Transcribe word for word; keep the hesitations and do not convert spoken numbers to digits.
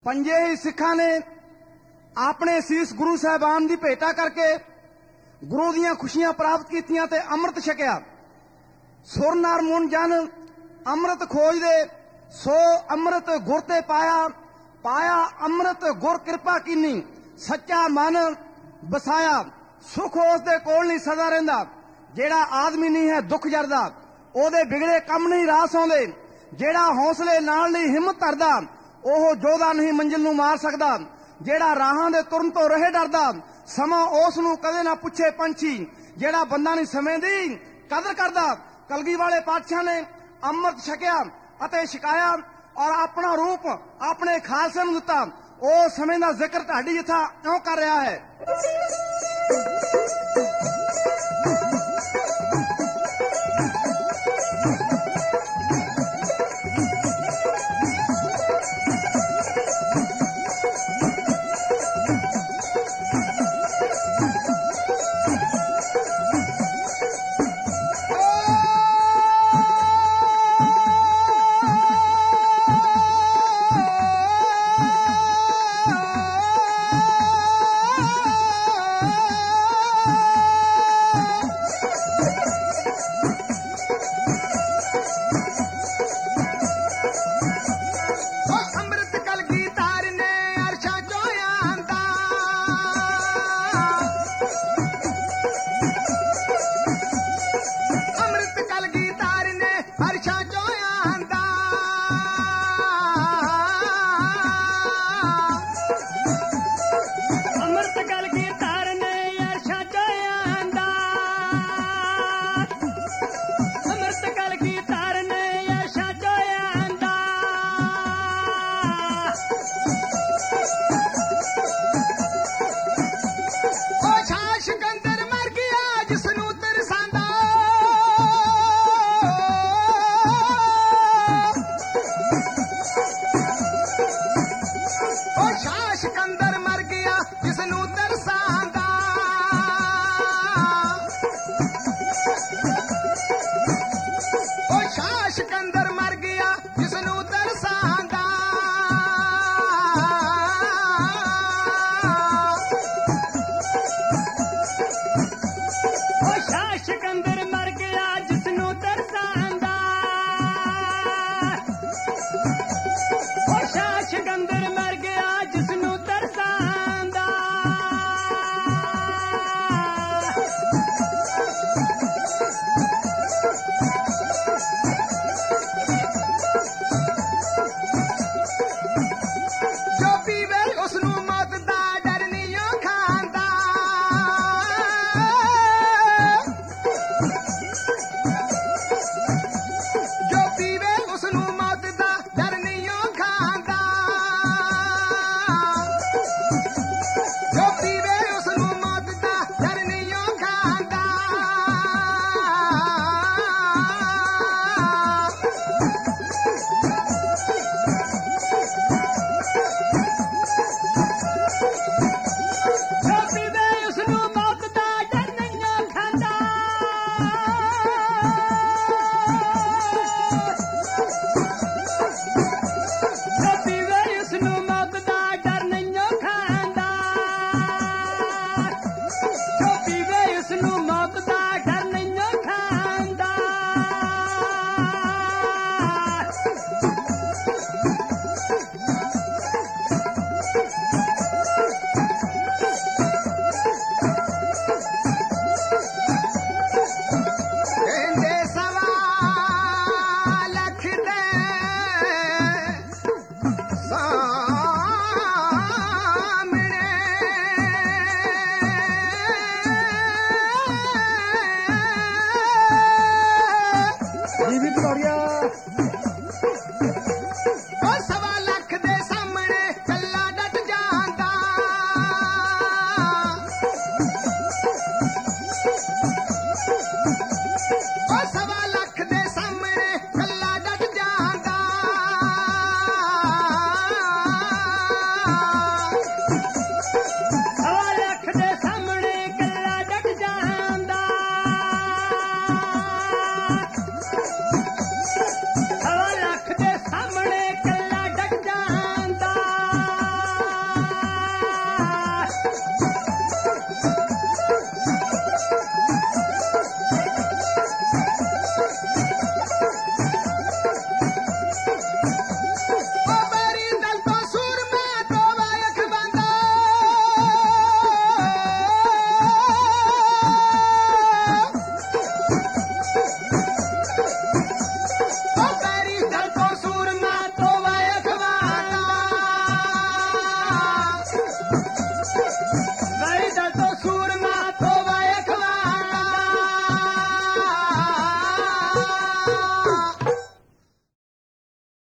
पंजे ही सिखा ने अपने शीस गुरु साहबान की भेटा करके गुरु दियां खुशियां प्राप्त कीतियां ते अमृत छकिया। सुर नर मुन जन अमृत खोज दे, सो अमृत गुर ते पाया, पाया अमृत गुर कृपा कीनी, सच्चा मन बसाया, सुख उस दे कोल नहीं सदा रहिंदा। जेड़ा आदमी नहीं है दुख जरदा, ओदे बिगड़े कम नहीं रास आउंदे। जेड़ा हौसले नाल नहीं हिम्मत धरदा, ओह जोधा नहीं मंजिल नूं मार सकदा। जेड़ा राहां दे तुरन तो रहे डरदा, समा उस नूं कदे ना पुछे पंछी। जेड़ा बंदा नहीं समय दी कदर करदा, कलगी वाले पातशाह ने अमृत छकिया अते छकाया और अपना रूप अपने खालसे नूं दिता। उस समय दा जिक्र तुहाडी जिथा इउं कर रहा है।